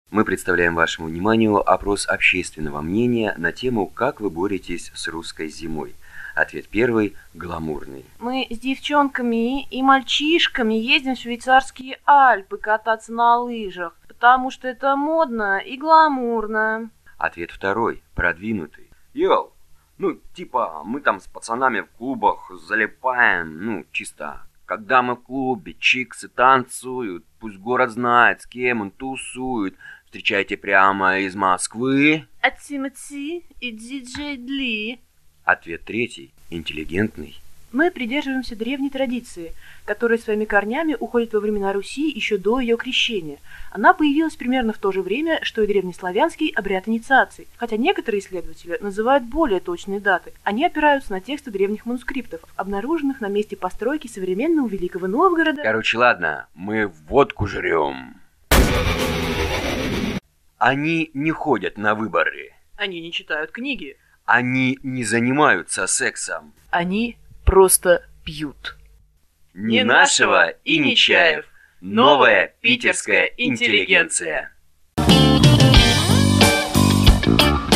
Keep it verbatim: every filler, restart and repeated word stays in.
Мы представляем вашему вниманию опрос общественного мнения на тему «Как вы боретесь с русской зимой?». Ответ первый – гламурный. Мы с девчонками и мальчишками ездим в швейцарские Альпы кататься на лыжах, потому что это модно и гламурно. Ответ второй – продвинутый. Йоу, ну типа мы там с пацанами в клубах залипаем, ну чисто. Когда мы в клубе, чиксы танцуют, пусть город знает, с кем он тусует. Встречайте прямо из Москвы. От Тимати и диджей Дли. Ответ третий – интеллигентный. Мы придерживаемся древней традиции, которая своими корнями уходит во времена Руси еще до ее крещения. Она появилась примерно в то же время, что и древнеславянский обряд инициации, хотя некоторые исследователи называют более точные даты. Они опираются на тексты древних манускриптов, обнаруженных на месте постройки современного Великого Новгорода. Короче, ладно, мы водку жрем. Они не ходят на выборы. Они не читают книги. Они не занимаются сексом. Они просто пьют. Ни нашего и ни чаев. Новая питерская интеллигенция.